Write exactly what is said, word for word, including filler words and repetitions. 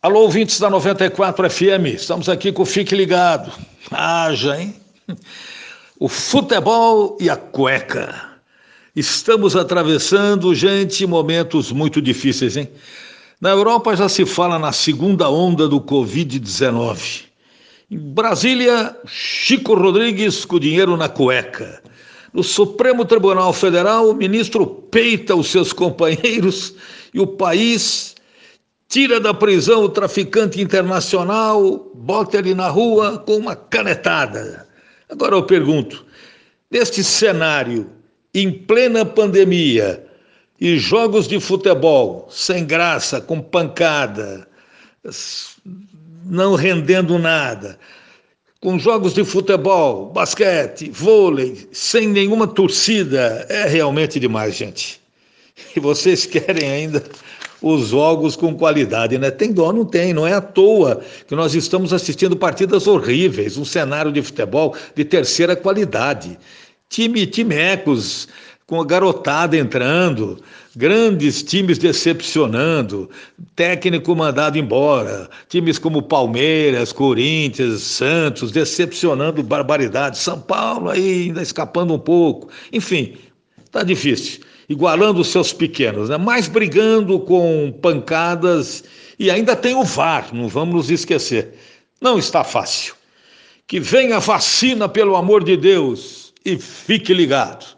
Alô, ouvintes da noventa e quatro F M, estamos aqui com o Fique Ligado. Haja, hein? O futebol e a cueca. Estamos atravessando, gente, momentos muito difíceis, hein? Na Europa já se fala na segunda onda do covid dezenove. Em Brasília, Chico Rodrigues com dinheiro na cueca. No Supremo Tribunal Federal, o ministro peita os seus companheiros e o país tira da prisão o traficante internacional, bota ele na rua com uma canetada. Agora eu pergunto, neste cenário, em plena pandemia, e jogos de futebol sem graça, com pancada, não rendendo nada, com jogos de futebol, basquete, vôlei, sem nenhuma torcida, é realmente demais, gente. E vocês querem ainda os jogos com qualidade, né? Tem dó? Não tem, não é à toa que nós estamos assistindo partidas horríveis, um cenário de futebol de terceira qualidade. Time, timecos, com a garotada entrando, grandes times decepcionando, técnico mandado embora, times como Palmeiras, Corinthians, Santos, decepcionando barbaridade, São Paulo aí ainda escapando um pouco, enfim, tá difícil. Igualando os seus pequenos, né? Mas brigando com pancadas e ainda tem o V A R, não vamos nos esquecer. Não está fácil. Que venha a vacina, pelo amor de Deus, e fique ligado.